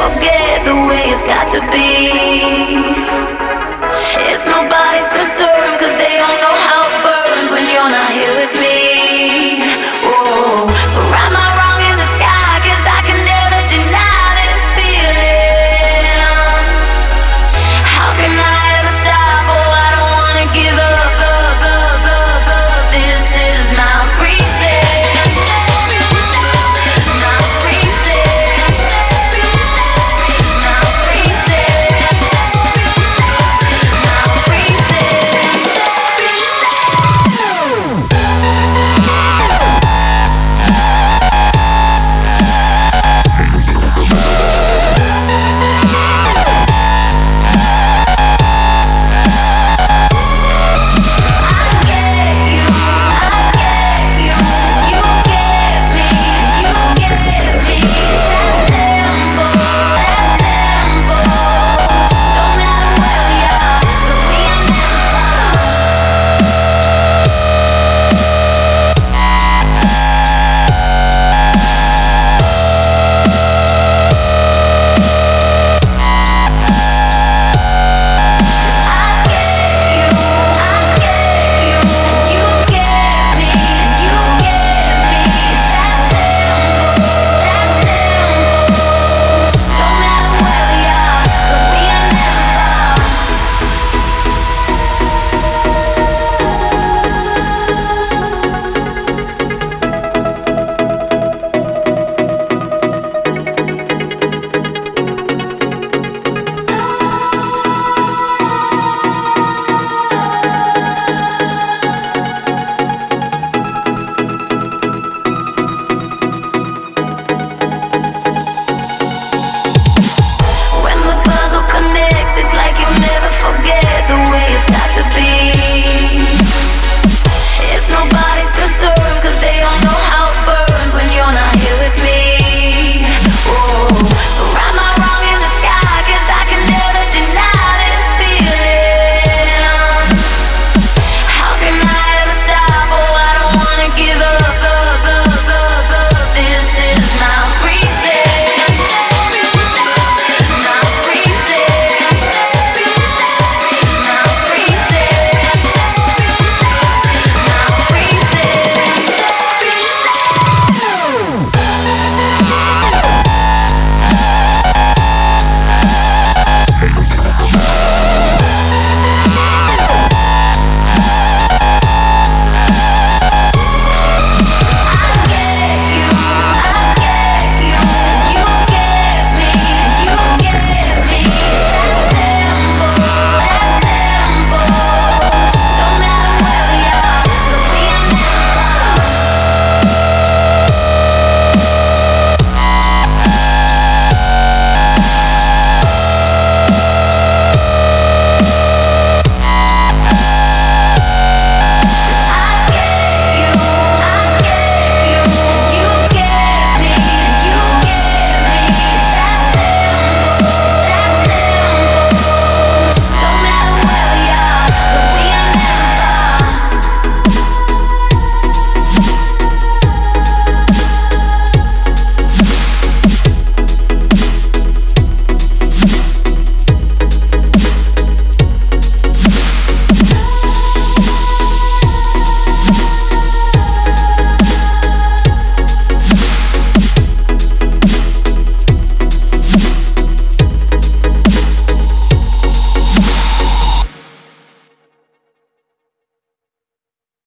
forget the way it's got to be. It's nobody's concern, cause they don't know how it burns when you're not here with me. Whoa. So write my wrong in the sky, cause I can never deny this feeling. How can I ever stop? Oh, I don't wanna give up. This is my reason. My reason. My reason. My When the puzzle connects, it's like you never forget the way it's got to be.